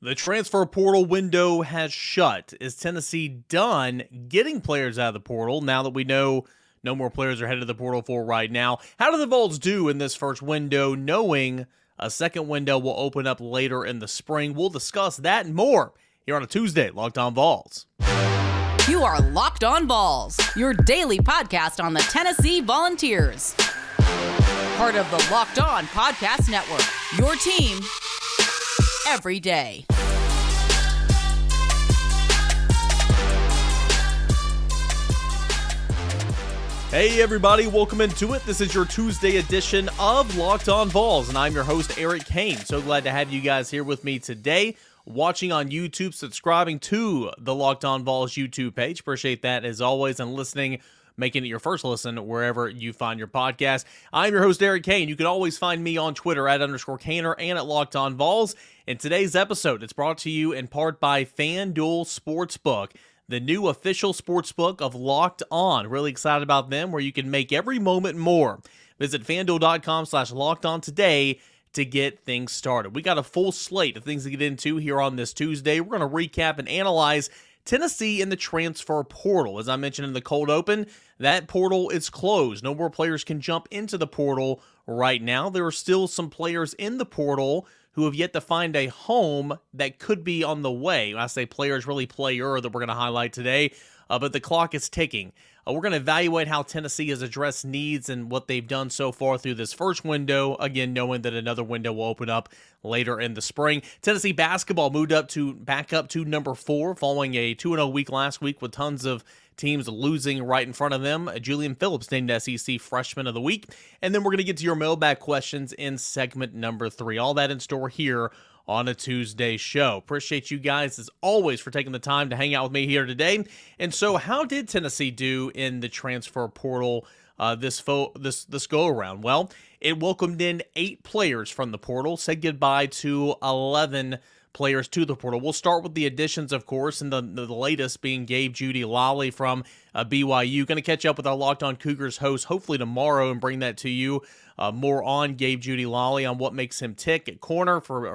The transfer portal window has shut. Is Tennessee done getting players out of the portal now that we know no more players are headed to the portal for right now? How do the Vols do in this first window, knowing a second window will open up later in the spring? We'll discuss that and more here on a Tuesday, Locked On Vols. You are Locked On Vols, your daily podcast on the Tennessee Volunteers. Part of the Locked On Podcast Network, your team every day. Hey everybody, welcome into it. This is your Tuesday edition of Locked On Vols, and I'm your host, Eric Kane. So glad to have you guys here with me today, watching on YouTube, subscribing to the Locked On Vols YouTube page. Appreciate that as always, and listening, making it your first listen wherever you find your podcast. I'm your host, Eric Kane. You can always find me on Twitter at _Kaner and at Locked On Vols. In today's episode, it's brought to you in part by FanDuel Sportsbook, the new official sportsbook of Locked On. Really excited about them, where you can make every moment more. Visit FanDuel.com/LockedOn today to get things started. We got a full slate of things to get into here on this Tuesday. We're going to recap and analyze Tennessee in the transfer portal. As I mentioned in the cold open, that portal is closed. No more players can jump into the portal right now. There are still some players in the portal who have yet to find a home that could be on the way. When I say players, really player that we're going to highlight today, but the clock is ticking. We're going to evaluate how Tennessee has addressed needs and what they've done so far through this first window, again, knowing that another window will open up later in the spring. Tennessee basketball moved back up to number 4 following a 2-0 week last week with tons of teams losing right in front of them. Julian Phillips named SEC Freshman of the Week. And then we're going to get to your mailbag questions in segment number 3. All that in store here on a Tuesday show. Appreciate you guys, as always, for taking the time to hang out with me here today. And so how did Tennessee do in the transfer portal this go-around? Well, it welcomed in 8 players from the portal, said goodbye to 11 players to the portal. We'll start with the additions, of course, and the latest being Gabe Jeudy-Lally from BYU. Going to catch up with our Locked On Cougars host hopefully tomorrow and bring that to you. More on Gabe Jeudy-Lally, on what makes him tick at corner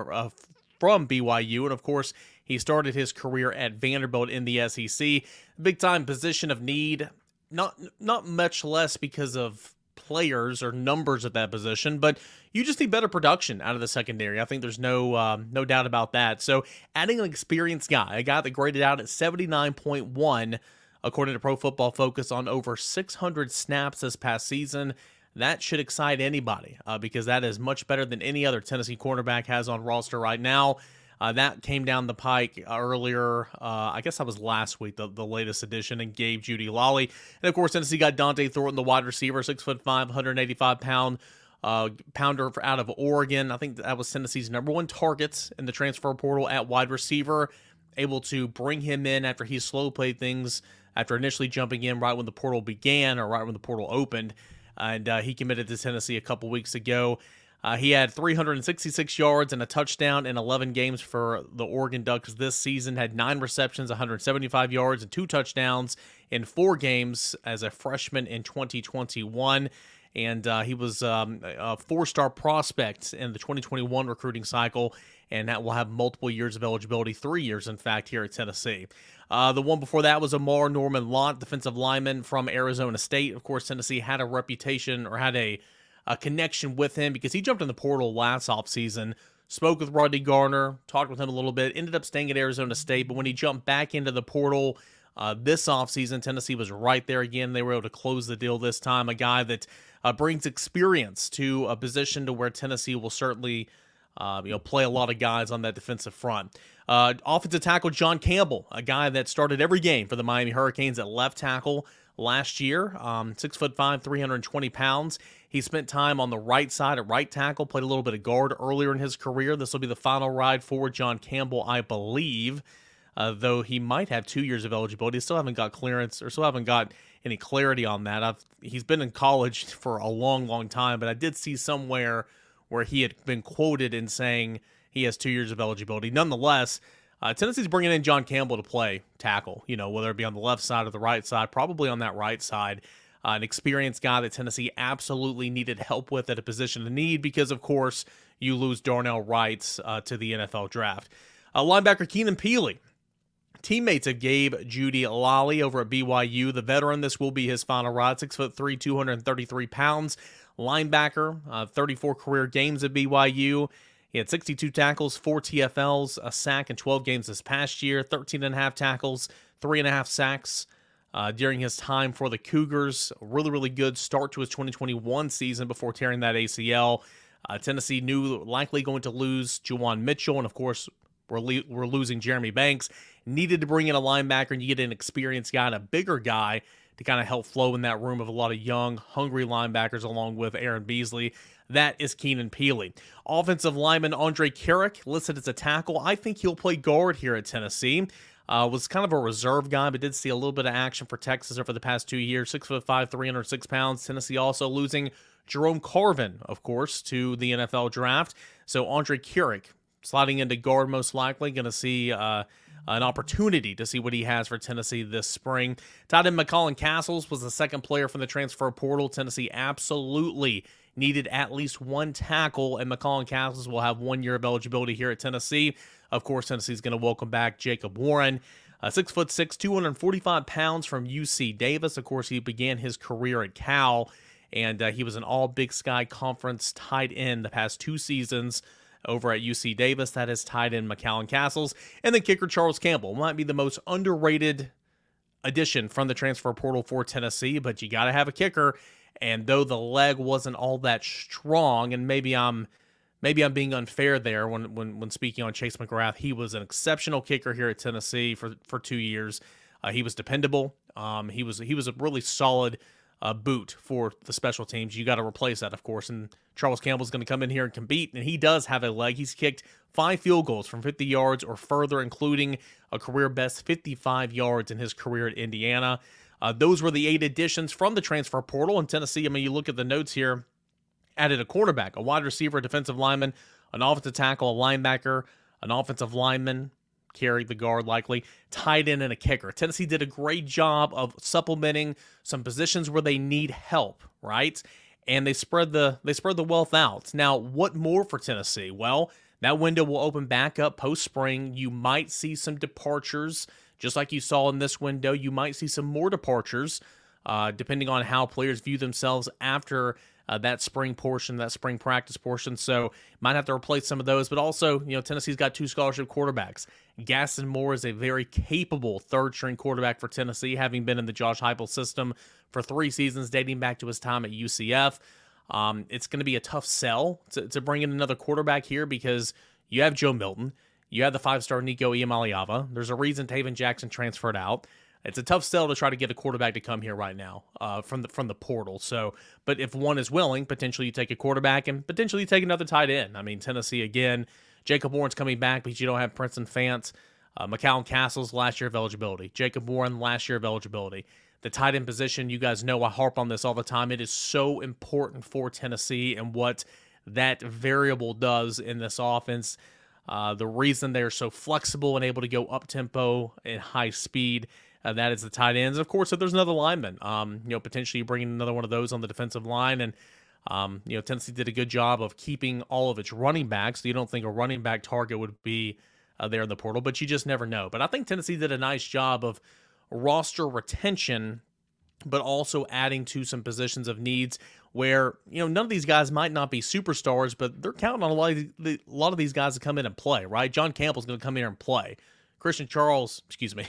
from BYU. And, of course, he started his career at Vanderbilt in the SEC. Big-time position of need, not much less because of players or numbers at that position, but you just need better production out of the secondary. I think there's no doubt about that. So adding an experienced guy, a guy that graded out at 79.1 according to Pro Football Focus on over 600 snaps this past season, that should excite anybody because that is much better than any other Tennessee cornerback has on roster right now. That came down the pike earlier, I guess that was last week, the latest addition, and Gabe Jeudy-Lally. And, of course, Tennessee got Dante Thornton, the wide receiver, 6'5", 185-pound pounder out of Oregon. I think that was Tennessee's number 1 targets in the transfer portal at wide receiver. Able to bring him in after he slow played things after initially jumping in right when the portal began or right when the portal opened. And he committed to Tennessee a couple weeks ago. He had 366 yards and a touchdown in 11 games for the Oregon Ducks this season, had 9 receptions, 175 yards, and 2 touchdowns in 4 games as a freshman in 2021. And he was a 4-star prospect in the 2021 recruiting cycle, and that will have multiple years of eligibility, 3 years, in fact, here at Tennessee. The one before that was Amar Norman-Lott, defensive lineman from Arizona State. Of course, Tennessee had a reputation or had a connection with him because he jumped in the portal last offseason, spoke with Rodney Garner, talked with him a little bit, ended up staying at Arizona State, but when he jumped back into the portal this offseason, Tennessee was right there again. They were able to close the deal this time, a guy that brings experience to a position to where Tennessee will certainly play a lot of guys on that defensive front. Offensive tackle John Campbell, a guy that started every game for the Miami Hurricanes at left tackle last year, 6'5", 320 pounds. He spent time on the right side at right tackle, played a little bit of guard earlier in his career. This will be the final ride for John Campbell, I believe, though he might have 2 years of eligibility. Still haven't got clearance or still haven't got any clarity on that. He's been in college for a long, long time, but I did see somewhere where he had been quoted in saying he has 2 years of eligibility. Nonetheless, Tennessee's bringing in John Campbell to play tackle, whether it be on the left side or the right side, probably on that right side. An experienced guy that Tennessee absolutely needed help with at a position of need because, of course, you lose Darnell Wright to the NFL draft. Linebacker Keenan Pili, teammates of Gabe Judy Lally over at BYU. The veteran, this will be his final ride. 6'3", 233 pounds. Linebacker, 34 career games at BYU. He had 62 tackles, 4 TFLs, a sack in 12 games this past year, 13.5 tackles, 3.5 sacks during his time for the Cougars. A really, really good start to his 2021 season before tearing that ACL. Tennessee knew likely going to lose Juwan Mitchell, and of course, we're losing Jeremy Banks. Needed to bring in a linebacker, and you get an experienced guy and a bigger guy to kind of help flow in that room of a lot of young, hungry linebackers along with Aaron Beasley. That is Keenan Pili. Offensive lineman Andre Carrick, listed as a tackle. I think he'll play guard here at Tennessee. Was kind of a reserve guy, but did see a little bit of action for Texas over the past 2 years. 6'5", 306 pounds. Tennessee also losing Jerome Carvin, of course, to the NFL draft. So Andre Carrick sliding into guard most likely. Going to see an opportunity to see what he has for Tennessee this spring. Tight end McCallan Castles was the second player from the transfer portal. Tennessee absolutely needed at least one tackle, and McCallan Castles will have 1 year of eligibility here at Tennessee. Of course, Tennessee's going to welcome back Jacob Warren. 6'6", 245 pounds from UC Davis. Of course, he began his career at Cal, and he was an all-Big Sky Conference tight end the past 2 seasons over at UC Davis. That is tight end McCallan Castles. And then kicker Charles Campbell might be the most underrated addition from the transfer portal for Tennessee, but you got to have a kicker. And though the leg wasn't all that strong, and maybe I'm being unfair there when speaking on Chase McGrath, he was an exceptional kicker here at Tennessee for 2 years. He was dependable. He was a really solid boot for the special teams. You got to replace that, of course. And Charles Campbell's going to come in here and compete, and he does have a leg. He's kicked 5 field goals from 50 yards or further, including a career best 55 yards in his career at Indiana. Those were the 8 additions from the transfer portal. In Tennessee, I mean, you look at the notes here, added a cornerback, a wide receiver, a defensive lineman, an offensive tackle, a linebacker, an offensive lineman, carried the guard likely, tight end, and a kicker. Tennessee did a great job of supplementing some positions where they need help, right? And they spread the wealth out. Now, what more for Tennessee? Well, that window will open back up post-spring. You might see some departures, just like you saw in this window. You might see some more departures, depending on how players view themselves after that spring portion, that spring practice portion. So might have to replace some of those. But also, Tennessee's got 2 scholarship quarterbacks. Gaston Moore is a very capable third-string quarterback for Tennessee, having been in the Josh Heupel system for 3 seasons, dating back to his time at UCF. It's going to be a tough sell to bring in another quarterback here because you have Joe Milton. You have the 5-star Nico Iamaleava. There's a reason Taven Jackson transferred out. It's a tough sell to try to get a quarterback to come here right now from the portal. So, but if one is willing, potentially you take a quarterback and potentially you take another tight end. I mean, Tennessee, again, Jacob Warren's coming back because you don't have Princeton Fant. McCallan Castles, last year of eligibility. Jacob Warren, last year of eligibility. The tight end position, you guys know I harp on this all the time. It is so important for Tennessee and what that variable does in this offense. The reason they're so flexible and able to go up-tempo and high speed, that is the tight ends. Of course, if there's another lineman, potentially bringing another one of those on the defensive line. And, Tennessee did a good job of keeping all of its running backs. So you don't think a running back target would be there in the portal, but you just never know. But I think Tennessee did a nice job of roster retention, but also adding to some positions of needs where, none of these guys might not be superstars, but they're counting on a lot of these guys to come in and play, right? John Campbell's going to come here and play. Charles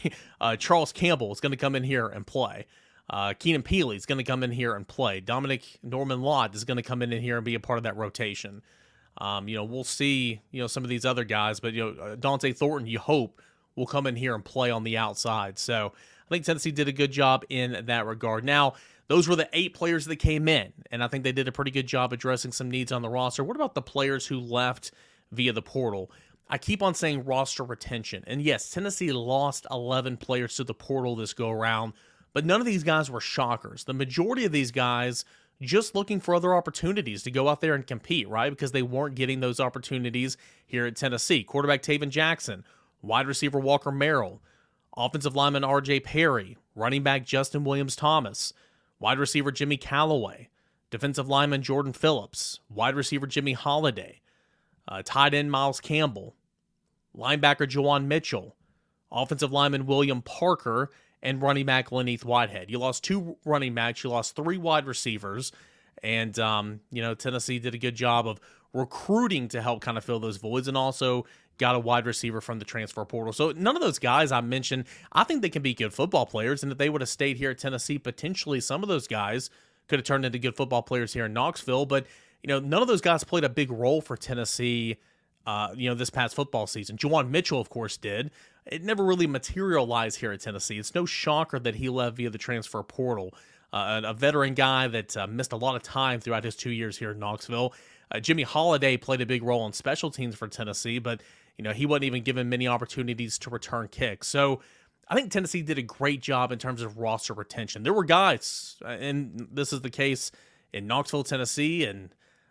Campbell is going to come in here and play. Keenan Pili is going to come in here and play. Dominic Norman-Lott is going to come in here and be a part of that rotation. We'll see, some of these other guys, but, Dante Thornton, you hope, will come in here and play on the outside. So I think Tennessee did a good job in that regard. Now, those were the 8 players that came in, and I think they did a pretty good job addressing some needs on the roster. What about the players who left via the portal? I keep on saying roster retention. And yes, Tennessee lost 11 players to the portal this go-around, but none of these guys were shockers. The majority of these guys just looking for other opportunities to go out there and compete, right? Because they weren't getting those opportunities here at Tennessee. Quarterback Taven Jackson, wide receiver Walker Merrill, offensive lineman R.J. Perry, running back Justin Williams-Thomas, wide receiver Jimmy Callaway, defensive lineman Jordan Phillips, wide receiver Jimmy Holiday, tight end Miles Campbell, linebacker Juwan Mitchell, offensive lineman William Parker, and running back Laneith Whitehead. You lost 2 running backs, you lost 3 wide receivers, and Tennessee did a good job of recruiting to help kind of fill those voids, and also got a wide receiver from the transfer portal. So none of those guys I mentioned, I think they can be good football players, and if they would have stayed here at Tennessee, potentially some of those guys could have turned into good football players here in Knoxville, but none of those guys played a big role for Tennessee this past football season. Juwan Mitchell, of course, did. It never really materialized here at Tennessee. It's no shocker that he left via the transfer portal. A veteran guy that missed a lot of time throughout his 2 years here in Knoxville. Jimmy Holiday played a big role in special teams for Tennessee, but he wasn't even given many opportunities to return kicks. So I think Tennessee did a great job in terms of roster retention. There were guys, and this is the case in Knoxville, Tennessee, and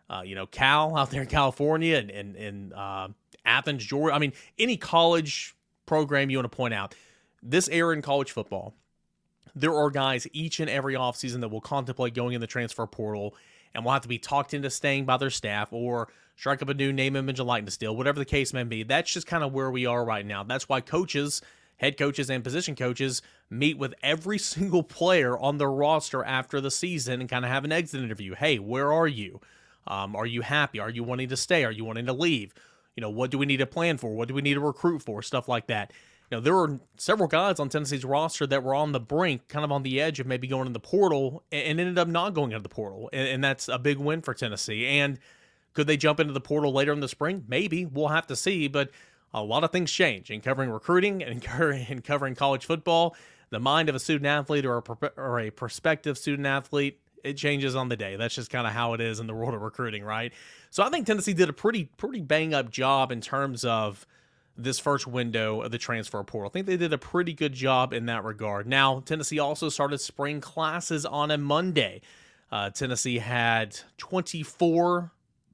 Cal out there in California, and Athens, Georgia. I mean, any college program you want to point out, this era in college football, there are guys each and every offseason that will contemplate going in the transfer portal and will have to be talked into staying by their staff or strike up a new name, image, and likeness deal, whatever the case may be. That's just kind of where we are right now. That's why coaches, head coaches, and position coaches meet with every single player on their roster after the season and kind of have an exit interview. Hey, where are you? Are you happy? Are you wanting to stay? Are you wanting to leave? What do we need to plan for? What do we need to recruit for? Stuff like that. There were several guys on Tennessee's roster that were on the brink, kind of on the edge of maybe going in the portal, and ended up not going into the portal. And that's a big win for Tennessee. And could they jump into the portal later in the spring? Maybe. We'll have to see. But a lot of things change in covering recruiting and covering college football. The mind of a student athlete or a prospective student athlete, it changes on the day. That's just kind of how it is in the world of recruiting, right? So I think Tennessee did a pretty bang-up job in terms of this first window of the transfer portal. I think they did a pretty good job in that regard. Now, Tennessee also started spring classes on a Monday. Tennessee had 24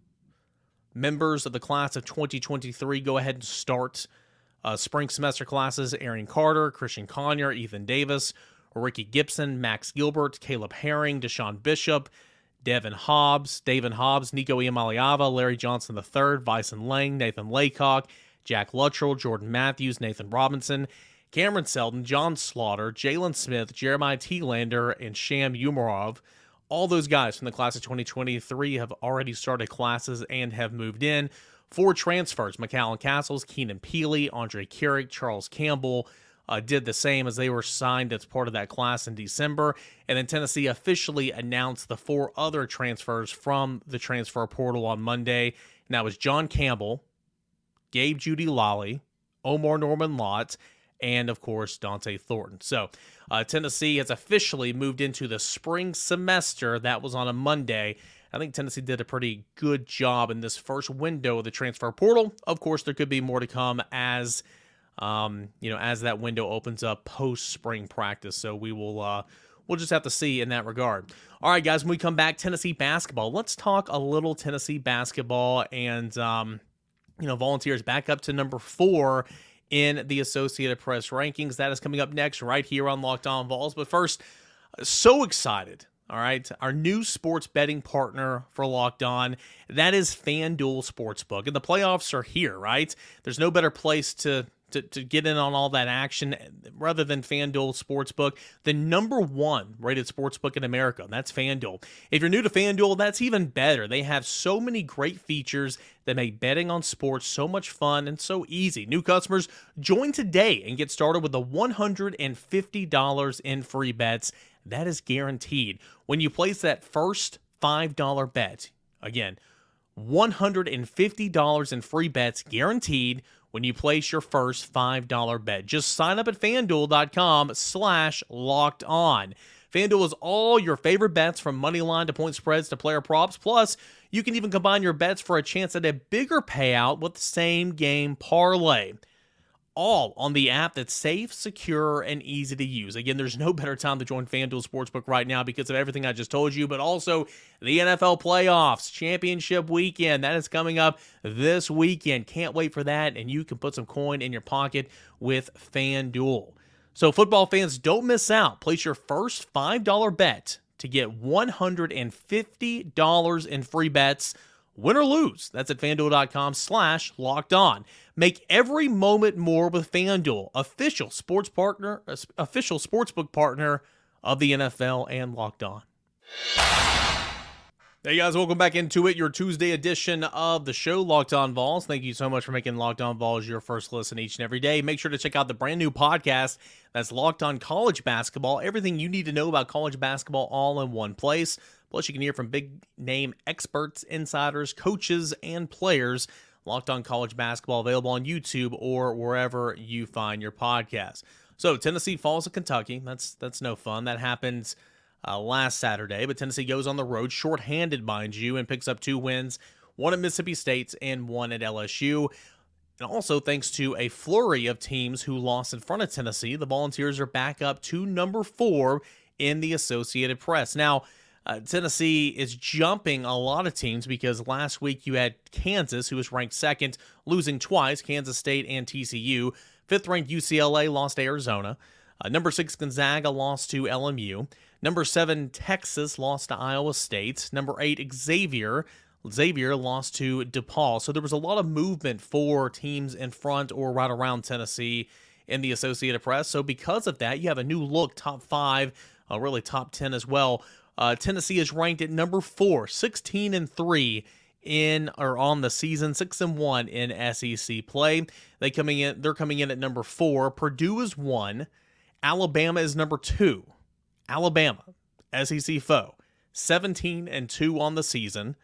members of the class of 2023 go ahead and start spring semester classes. Aaron Carter, Christian Conyer, Ethan Davis, Ricky Gibson, Max Gilbert, Caleb Herring, Deshaun Bishop, David Hobbs, Nico Iamaleava, Larry Johnson III, Vyson Lang, Nathan Laycock, Jack Luttrell, Jordan Matthews, Nathan Robinson, Cameron Selden, John Slaughter, Jalen Smith, Jeremiah Telander, and Sham Umarov. All those guys from the class of 2023 have already started classes and have moved in. 4 transfers, McAllen Castles, Keenan Peely, Andre Carrick, Charles Campbell, did the same as they were signed as part of that class in December. And then Tennessee officially announced the 4 other transfers from the transfer portal on Monday. And that was John Campbell, Gabe Judy Lally, Omar Norman Lott, and, of course, Dante Thornton. So Tennessee has officially moved into the spring semester. That was on a Monday. I think Tennessee did a pretty good job in this first window of the transfer portal. Of course, there could be more to come as that window opens up post-spring practice. So we'll just have to see in that regard. All right, guys, when we come back, Tennessee basketball. Let's talk a little Tennessee basketball and, Volunteers back up to number 4 in the Associated Press rankings. That is coming up next right here on Locked On Vols. But first, so excited. All right, our new sports betting partner for Locked On, that is FanDuel Sportsbook. And the playoffs are here, right? There's no better place to get in on all that action rather than FanDuel Sportsbook, the number 1 rated sportsbook in America. That's FanDuel. If you're new to FanDuel, that's even better. They have so many great features that make betting on sports so much fun and so easy. New customers, join today and get started with the $150 in free bets. That is guaranteed. When you place that first $5 bet, again, $150 in free bets guaranteed when you place your first $5 bet. Just sign up at FanDuel.com/lockedon. FanDuel is all your favorite bets from money line to point spreads to player props. Plus, you can even combine your bets for a chance at a bigger payout with same game parlay. All on the app that's safe, secure, and easy to use. Again, there's no better time to join FanDuel Sportsbook right now because of everything I just told you, but also the NFL playoffs, championship weekend. That is coming up this weekend. Can't wait for that, and you can put some coin in your pocket with FanDuel. So football fans, don't miss out. Place your first $5 bet to get $150 in free bets win or lose. That's at FanDuel.com/lockedon. Make every moment more with FanDuel, official sportsbook partner of the NFL and Locked On. Hey guys, welcome back into it, your Tuesday edition of the show, Locked On Vols. Thank you so much for making Locked On Vols your first listen each and every day. Make sure to check out the brand new podcast that's Locked On College Basketball. Everything you need to know about college basketball all in one place. Plus, you can hear from big-name experts, insiders, coaches, and players. Locked On College Basketball available on YouTube or wherever you find your podcast. So, Tennessee falls to Kentucky. That's no fun. That happens last Saturday, but Tennessee goes on the road, shorthanded, mind you, and picks up 2 wins, one at Mississippi State and one at LSU. And also, thanks to a flurry of teams who lost in front of Tennessee, the Volunteers are back up to number 4 in the Associated Press. Now, Tennessee is jumping a lot of teams because last week you had Kansas, who was ranked 2nd, losing twice, Kansas State and TCU. 5th-ranked UCLA lost to Arizona. Number 6 Gonzaga lost to LMU. Number 7 Texas lost to Iowa State. Number 8 Xavier lost to DePaul. So there was a lot of movement for teams in front or right around Tennessee in the Associated Press. So because of that, you have a new look, top 5, really top 10 as well. Tennessee is ranked at number 4, 16-3 on the season, 6-1 in SEC play. They're coming in at number 4. Purdue is 1. Alabama is number 2. Alabama, SEC foe, 17-2 on the season.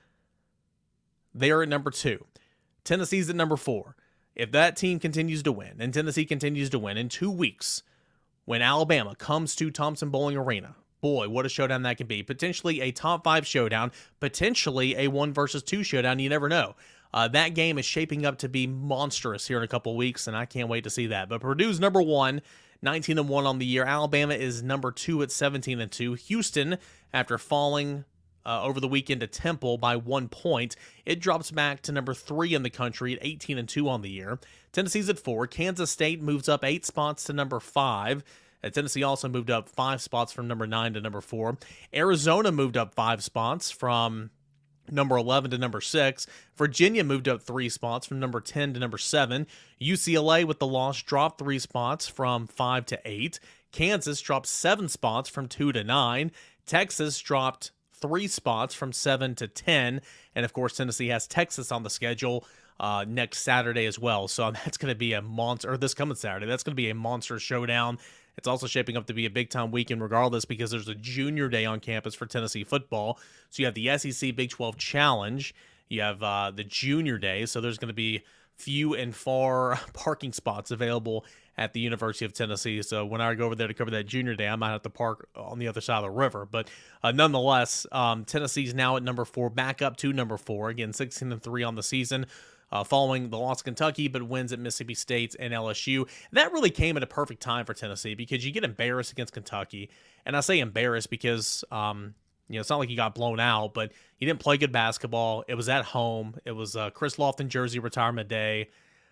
They are at number 2. Tennessee's at number 4. If that team continues to win, and Tennessee continues to win in 2 weeks, when Alabama comes to Thompson-Boling Arena, boy, what a showdown that can be. Potentially a top 5 showdown, potentially a 1-versus-2 showdown. You never know. That game is shaping up to be monstrous here in a couple weeks, and I can't wait to see that. But Purdue's number 1, 19-1 on the year. Alabama is number 2 at 17-2. Houston, after falling over the weekend to Temple by 1 point, it drops back to number 3 in the country at 18-2 on the year. Tennessee's at 4. Kansas State moves up 8 spots to number 5. Tennessee also moved up 5 spots from number 9 to number 4. Arizona moved up 5 spots from number 11 to number 6. Virginia moved up 3 spots from number 10 to number 7. UCLA, with the loss, dropped 3 spots from 5 to 8. Kansas dropped 7 spots from 2 to 9. Texas dropped 3 spots from 7 to 10. And, of course, Tennessee has Texas on the schedule next Saturday as well. So that's going to be a monster, or this coming Saturday. That's going to be a monster showdown. It's also shaping up to be a big-time weekend regardless because there's a junior day on campus for Tennessee football. So you have the SEC Big 12 Challenge. You have the junior day, so there's going to be few and far parking spots available at the University of Tennessee. So when I go over there to cover that junior day, I might have to park on the other side of the river. But nonetheless, Tennessee's now at number 4, back up to number 4. Again, 16-3 on the season. Following the loss to Kentucky, but wins at Mississippi State and LSU. That really came at a perfect time for Tennessee because you get embarrassed against Kentucky. And I say embarrassed because, it's not like you got blown out, but you didn't play good basketball. It was at home. It was Chris Lofton jersey retirement day.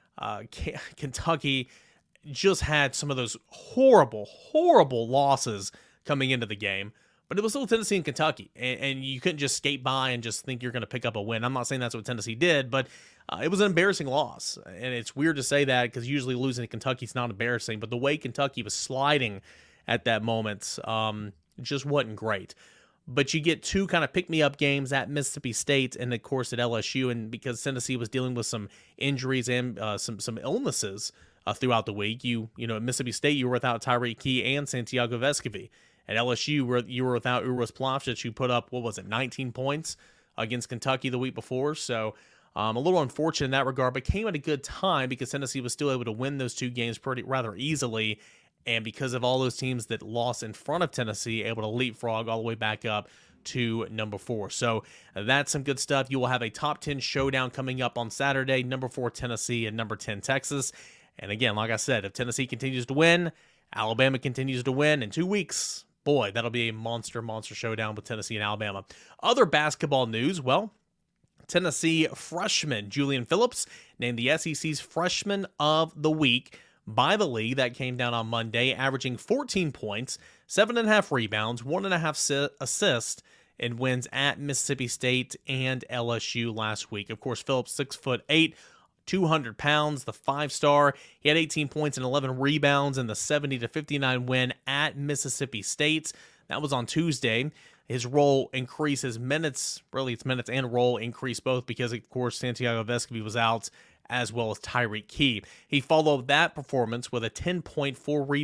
Kentucky just had some of those horrible, horrible losses coming into the game. But it was still Tennessee and Kentucky, and you couldn't just skate by and just think you're going to pick up a win. I'm not saying that's what Tennessee did, but it was an embarrassing loss. And it's weird to say that because usually losing to Kentucky is not embarrassing, but the way Kentucky was sliding at that moment just wasn't great. But you get 2 kind of pick-me-up games at Mississippi State and, of course, at LSU, and because Tennessee was dealing with some injuries and some illnesses throughout the week, at Mississippi State, you were without Tyreek Key and Santiago Vescovi. At LSU, you were without Uros Plavšić, who put up, 19 points against Kentucky the week before. So a little unfortunate in that regard, but came at a good time because Tennessee was still able to win those 2 games rather easily. And because of all those teams that lost in front of Tennessee, able to leapfrog all the way back up to number 4. So that's some good stuff. You will have a top 10 showdown coming up on Saturday, number 4 Tennessee and number 10 Texas. And again, like I said, if Tennessee continues to win, Alabama continues to win in 2 weeks. Boy, that'll be a monster showdown with Tennessee and Alabama. Other basketball news, Tennessee freshman Julian Phillips named the SEC's Freshman of the Week by the league. That came down on Monday, averaging 14 points, 7.5 rebounds, 1.5 assists in wins at Mississippi State and LSU last week. Of course, Phillips, 6'8", 200 pounds, the 5-star. He had 18 points and 11 rebounds in the 70-59 win at Mississippi State. That was on Tuesday. His role increases minutes, really it's minutes and role increase both because, of course, Santiago Vescovi was out, as well as Tyreek Key. He followed that performance with a 10-point,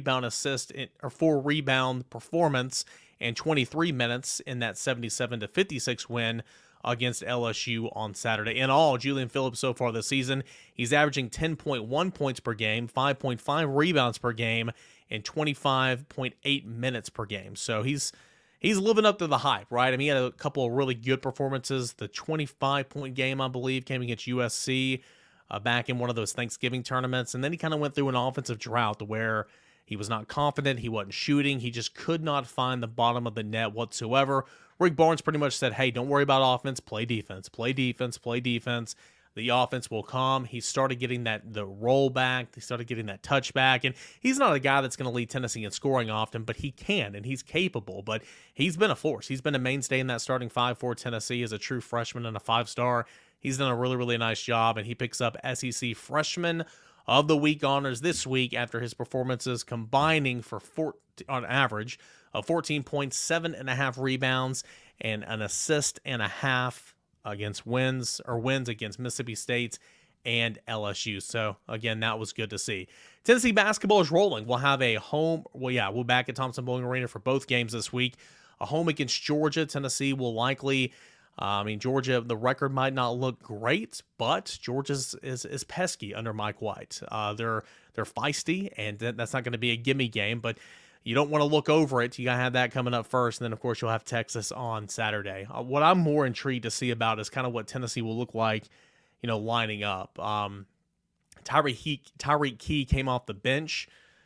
4-rebound performance in 23 minutes in that 77-56 win against LSU on Saturday. In all, Julian Phillips so far this season, he's averaging 10.1 points per game, 5.5 rebounds per game, and 25.8 minutes per game. So he's living up to the hype, right? I mean, he had a couple of really good performances. The 25-point game, I believe, came against USC back in one of those Thanksgiving tournaments. And then he kind of went through an offensive drought to where he was not confident. He wasn't shooting. He just could not find the bottom of the net whatsoever. Rick Barnes pretty much said, hey, don't worry about offense. Play defense. Play defense. Play defense. The offense will come. He started getting the roll back. He started getting that touch back. And he's not a guy that's going to lead Tennessee in scoring often, but he can, and he's capable. But he's been a force. He's been a mainstay in that starting five for Tennessee as a true freshman and a 5-star. He's done a really, really nice job, and he picks up SEC Freshman of the Week honors this week after his performances combining for, on average, 14 points, 7.5 rebounds, and an assist and a half against wins against Mississippi State and LSU. So, again, that was good to see. Tennessee basketball is rolling. We'll have we're back at Thompson-Boling Arena for both games this week. A home against Georgia. Tennessee will likely, Georgia, the record might not look great, but Georgia is pesky under Mike White. They're feisty, and that's not going to be a gimme game, but you don't want to look over it. You got to have that coming up first, and then, of course, you'll have Texas on Saturday. What I'm more intrigued to see about is kind of what Tennessee will look like, lining up. Tyreek Key came off the bench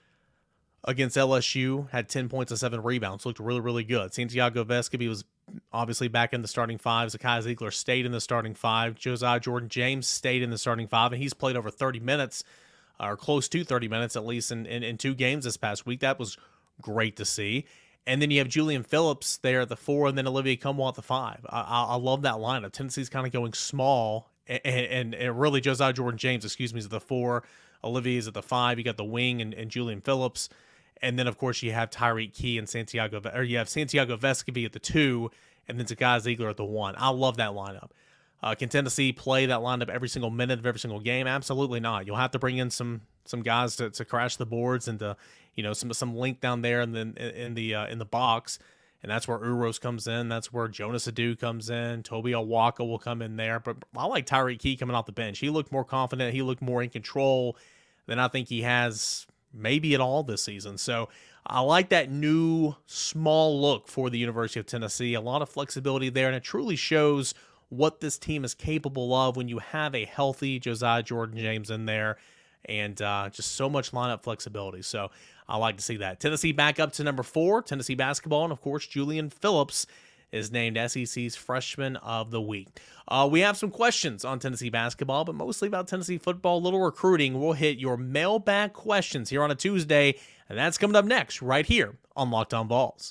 against LSU, had 10 points and 7 rebounds, looked really, really good. Santiago Vescovi was obviously back in the starting five. Zakai Ziegler stayed in the starting five. Josiah Jordan-James stayed in the starting five, and he's played over 30 minutes, or close to 30 minutes at least, in 2 games this past week. That was great to see. And then you have Julian Phillips there at the 4, and then Olivier Nkamhoua at the 5. I love that lineup. Tennessee's kind of going small, and really Josiah Jordan-James, is at the 4. Olivier's at the 5. You got the wing and Julian Phillips. And then, of course, you have Tyreek Key and Santiago Vescovi at the 2, and then Zakai Ziegler at the 1. I love that lineup. Can Tennessee play that lineup every single minute of every single game? Absolutely not. You'll have to bring in some guys to crash the boards and to some length down there and then in the box, and that's where Uros comes in. That's where Jonas Adu comes in. Toby Awaka will come in there. But I like Tyreek Key coming off the bench. He looked more confident. He looked more in control than I think he has maybe at all this season. So I like that new small look for the University of Tennessee. A lot of flexibility there, and it truly shows what this team is capable of when you have a healthy Josiah Jordan-James in there, and just so much lineup flexibility. So I like to see that. Tennessee back up to number 4, Tennessee basketball, and of course Julian Phillips is named SEC's Freshman of the Week. We have some questions on Tennessee basketball, but mostly about Tennessee football, a little recruiting. We'll hit your mailbag questions here on a Tuesday, and that's coming up next right here on Locked On Vols.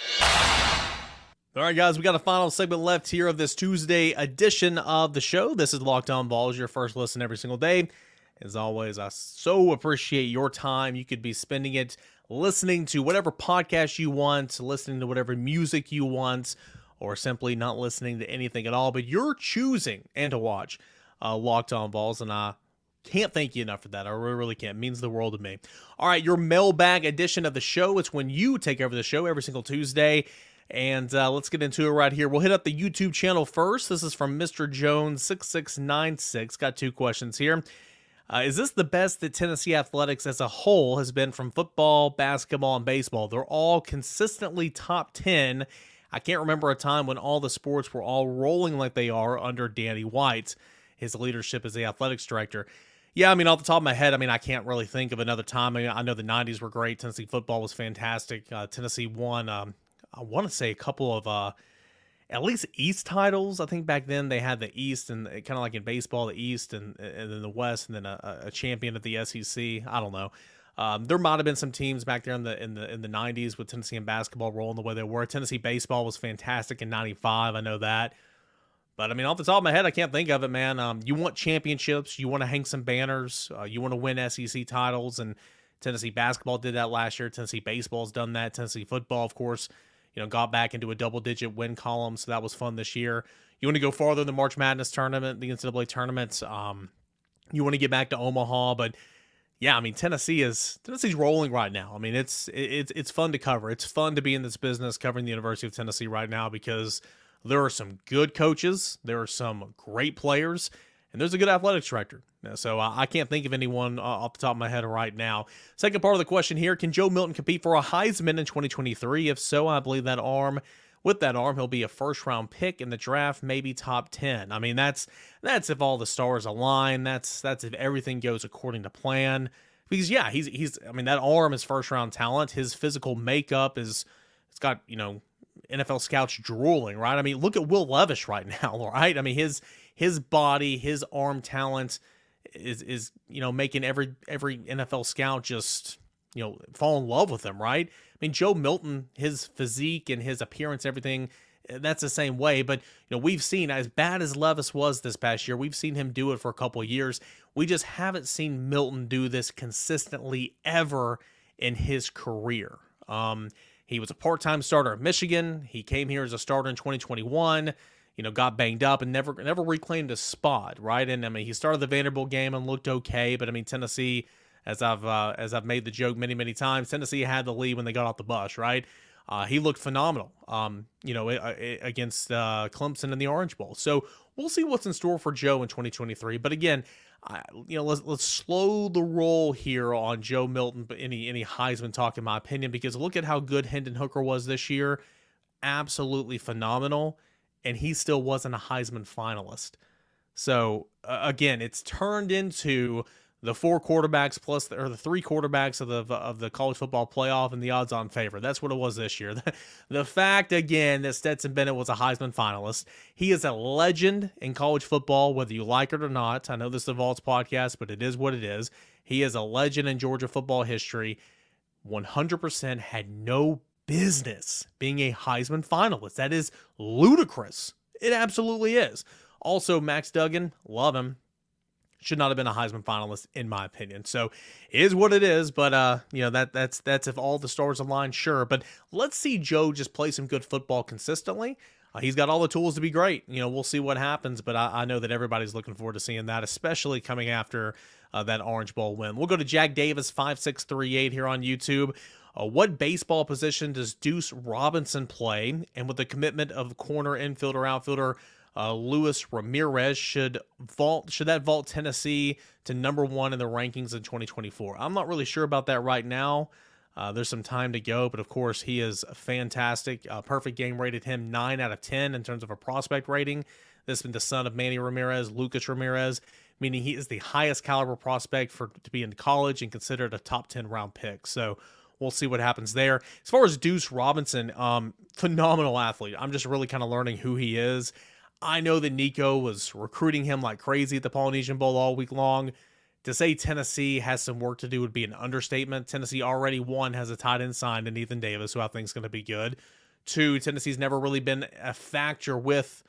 All right, guys, we got a final segment left here of this Tuesday edition of the show. This is Locked On Vols, your first listen every single day. As always, I so appreciate your time. You could be spending it listening to whatever podcast you want, listening to whatever music you want, or simply not listening to anything at all. But you're choosing and to watch Locked On Vols, and I can't thank you enough for that. I really can't. It means the world to me. All right, your mailbag edition of the show. It's when you take over the show every single Tuesday. And let's get into it right here. We'll hit up the YouTube channel first. This is from Mr. Jones6696. Got 2 questions here. Is this the best that Tennessee athletics as a whole has been from football, basketball, and baseball? They're all consistently top 10. I can't remember a time when all the sports were all rolling like they are under Danny White, his leadership as the athletics director. Yeah, off the top of my head, I can't really think of another time. I know the 90s were great. Tennessee football was fantastic. Tennessee won, I want to say, a couple of at least East titles. I think back then they had the East, and kind of like in baseball, the East and then the West, and then a champion of the SEC. I don't know. There might have been some teams back there in the 90s with Tennessee in basketball rolling the way they were. Tennessee baseball was fantastic in 95. I know that. But, I mean, off the top of my head, I can't think of it, man. You want championships. You want to hang some banners. You want to win SEC titles. And Tennessee basketball did that last year. Tennessee baseball's done that. Tennessee football, of course, got back into a double-digit win column. So that was fun this year. You want to go farther in the March Madness tournament, the NCAA tournaments. You want to get back to Omaha. But, yeah, I mean, Tennessee's rolling right now. I mean, it's fun to cover. It's fun to be in this business covering the University of Tennessee right now because there are some good coaches, there are some great players, and there's a good athletics director. So I can't think of anyone off the top of my head right now. Second part of the question here, can Joe Milton compete for a Heisman in 2023? If so, I believe with that arm, he'll be a first-round pick in the draft, maybe top 10. I mean, that's if all the stars align. That's if everything goes according to plan. Because, yeah, he's I mean, that arm is first-round talent. His physical makeup it's got, NFL scouts drooling, right? I mean, look at Will Levis right now, right? I mean, his body, his arm talent is making every NFL scout just fall in love with him, right? I mean, Joe Milton, his physique and his appearance, everything, that's the same way. But we've seen, as bad as Levis was this past year, we've seen him do it for a couple of years. We just haven't seen Milton do this consistently ever in his career. He was a part-time starter at Michigan. He came here as a starter in 2021, got banged up and never reclaimed a spot, right? And I mean, he started the Vanderbilt game and looked okay, but I mean, Tennessee, as I've made the joke many, many times, Tennessee had the lead when they got off the bus, right? He looked phenomenal, against Clemson in the Orange Bowl. So we'll see what's in store for Joe in 2023. But again, let's slow the roll here on Joe Milton, but any Heisman talk, in my opinion, because look at how good Hendon Hooker was this year. Absolutely phenomenal. And he still wasn't a Heisman finalist. So again, it's turned into the four quarterbacks or the three quarterbacks of the college football playoff and the odds-on favorite. That's what it was this year. The fact, again, that Stetson Bennett was a Heisman finalist. He is a legend in college football, whether you like it or not. I know this is the Vaults podcast, but it is what it is. He is a legend in Georgia football history. 100% had no business being a Heisman finalist. That is ludicrous. It absolutely is. Also, Max Duggan, love him. Should not have been a Heisman finalist, in my opinion. So, it is what it is, but that's if all the stars align, sure. But let's see Joe just play some good football consistently. He's got all the tools to be great. We'll see what happens, but I know that everybody's looking forward to seeing that, especially coming after that Orange Bowl win. We'll go to Jack Davis 5638 here on YouTube. What baseball position does Deuce Robinson play? And with the commitment of corner, infielder, outfielder, Luis Ramirez, should that vault Tennessee to number 1 in the rankings in 2024? I'm not really sure about that right now. There's some time to go, but of course he is fantastic. Perfect Game rated him 9 out of 10 in terms of a prospect rating. This has been the son of Manny Ramirez, Lucas Ramirez, meaning he is the highest caliber prospect to be in college and considered a top 10 round pick. So we'll see what happens there. As far as Deuce Robinson, phenomenal athlete. I'm just really kind of learning who he is. I know that Nico was recruiting him like crazy at the Polynesian Bowl all week long. To say Tennessee has some work to do would be an understatement. Tennessee already, 1, has a tight end signed in Ethan Davis, who I think is going to be good. 2, Tennessee's never really been a factor with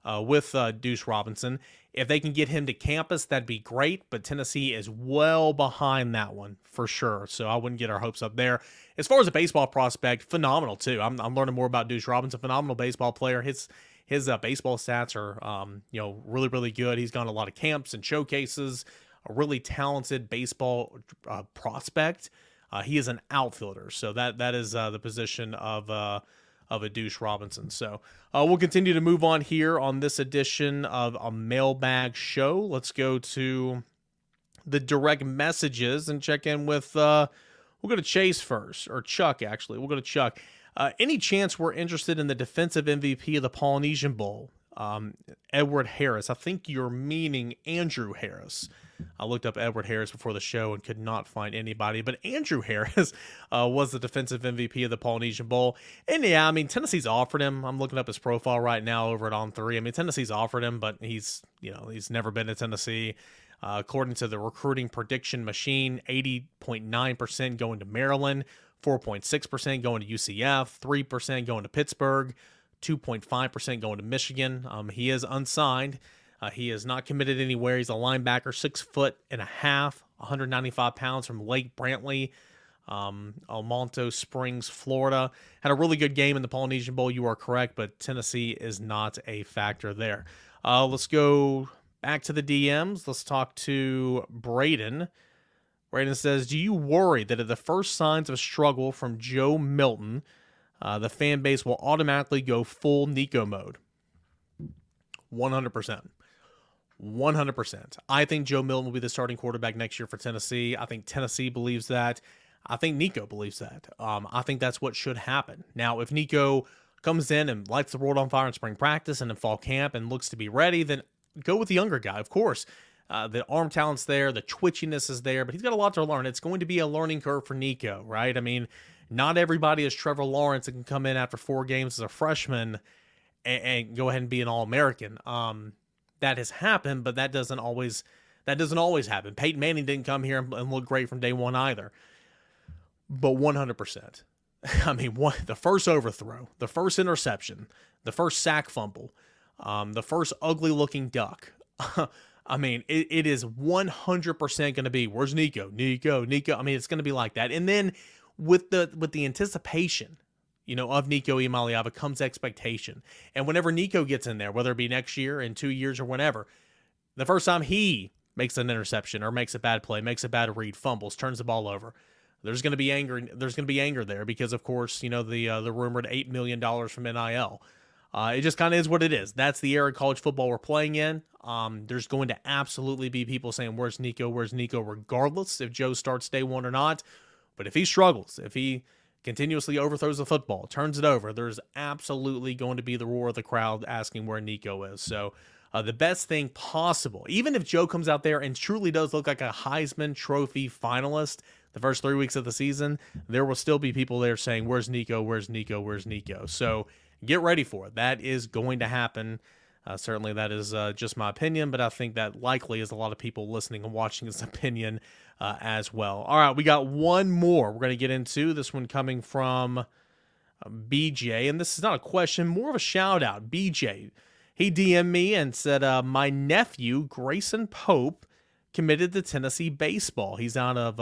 Deuce Robinson. If they can get him to campus, that'd be great, but Tennessee is well behind that one for sure, so I wouldn't get our hopes up there. As far as a baseball prospect, phenomenal too. I'm learning more about Deuce Robinson, phenomenal baseball player. His baseball stats are really, really good. He's gone to a lot of camps and showcases, a really talented baseball prospect. He is an outfielder, so that is the position of a Deuce Robinson. So we'll continue to move on here on this edition of a mailbag show. Let's go to the direct messages and check in with, we'll go to Chase first, or Chuck actually. We'll go to Chuck. Any chance we're interested in the defensive MVP of the Polynesian Bowl? Edward Harris. I think you're meaning Andrew Harris. I looked up Edward Harris before the show and could not find anybody, but Andrew Harris was the defensive MVP of the Polynesian Bowl. And yeah, I mean, Tennessee's offered him. I'm looking up his profile right now over at On3. I mean, Tennessee's offered him, but he's never been to Tennessee. According to the recruiting prediction machine, 80.9% going to Maryland, 4.6% going to UCF, 3% going to Pittsburgh, 2.5% going to Michigan. He is unsigned. He is not committed anywhere. He's a linebacker, 6'1.5", 195 pounds, from Lake Brantley, Almonte Springs, Florida. Had a really good game in the Polynesian Bowl. You are correct, but Tennessee is not a factor there. Let's go back to the DMs. Let's talk to Braden. Braden says, do you worry that at the first signs of struggle from Joe Milton, the fan base will automatically go full Nico mode? 100%. 100%. I think Joe Milton will be the starting quarterback next year for Tennessee. I think Tennessee believes that. I think Nico believes that. I think that's what should happen. Now, if Nico comes in and lights the world on fire in spring practice and in fall camp and looks to be ready, then go with the younger guy, of course. The arm talent's there, the twitchiness is there, but he's got a lot to learn. It's going to be a learning curve for Nico, right? I mean, not everybody is Trevor Lawrence and can come in after 4 games as a freshman and go ahead and be an All-American. That has happened, but that doesn't always happen. Peyton Manning didn't come here and look great from day one either. But 100%. I mean, the first overthrow, the first interception, the first sack fumble, the first ugly-looking duck. I mean, it is 100% going to be, where's Nico? Nico. I mean, it's going to be like that. And then with the anticipation, of Nico Iamaleava comes expectation. And whenever Nico gets in there, whether it be next year, in 2 years, or whenever, the first time he makes an interception or makes a bad play, makes a bad read, fumbles, turns the ball over, there's going to be anger. There's going to be anger there because, of course, the rumored $8 million from NIL. It just kind of is what it is. That's the era of college football we're playing in. There's going to absolutely be people saying, where's Nico, regardless if Joe starts day one or not. But if he struggles, if he continuously overthrows the football, turns it over, there's absolutely going to be the roar of the crowd asking where Nico is. So the best thing possible, even if Joe comes out there and truly does look like a Heisman Trophy finalist the first 3 weeks of the season, there will still be people there saying, where's Nico? So get ready for it. That is going to happen. Certainly that is just my opinion, but I think that likely is a lot of people listening and watching this opinion as well. All right, we got one more we're going to get into. This one coming from BJ, and this is not a question, more of a shout out. BJ, he DM'd me and said, my nephew, Grayson Pope, committed to Tennessee baseball. He's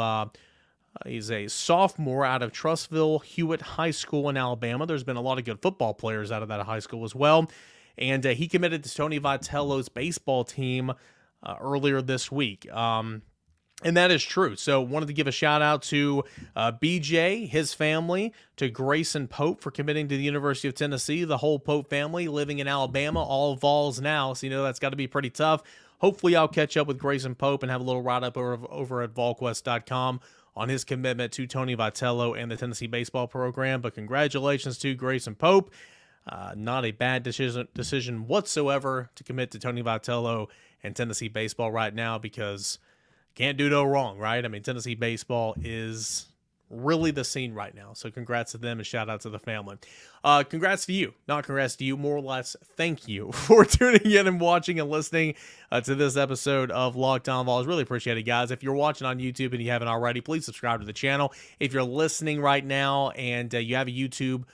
he's a sophomore out of Trussville Hewitt High School in Alabama. There's been a lot of good football players out of that high school as well. And he committed to Tony Vitello's baseball team earlier this week. And that is true. So wanted to give a shout out to BJ, his family, to Grayson Pope for committing to the University of Tennessee, the whole Pope family living in Alabama, all Vols now. So, that's got to be pretty tough. Hopefully I'll catch up with Grayson Pope and have a little write-up over at VolQuest.com on his commitment to Tony Vitello and the Tennessee baseball program. But congratulations to Grayson Pope. Not a bad decision whatsoever to commit to Tony Vitello and Tennessee baseball right now, because can't do no wrong, right? I mean, Tennessee baseball is really the scene right now. So congrats to them and shout out to the family. Congrats to you. Not congrats to you. More or less, thank you for tuning in and watching and listening to this episode of Locked On Vols. Really appreciate it, guys. If you're watching on YouTube and you haven't already, please subscribe to the channel. If you're listening right now and you have a YouTube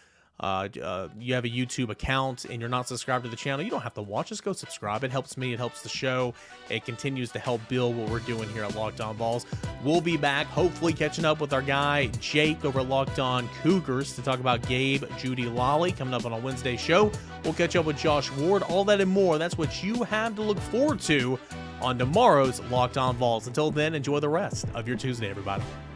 account and you're not subscribed to the channel, you don't have to watch. Just go subscribe. It helps me. It helps the show. It continues to help build what we're doing here at Locked On Vols. We'll be back, hopefully catching up with our guy Jake over at Locked On Cougars to talk about Gabe Jeudy-Lally coming up on a Wednesday show. We'll catch up with Josh Ward. All that and more. That's what you have to look forward to on tomorrow's Locked On Vols. Until then, enjoy the rest of your Tuesday, everybody.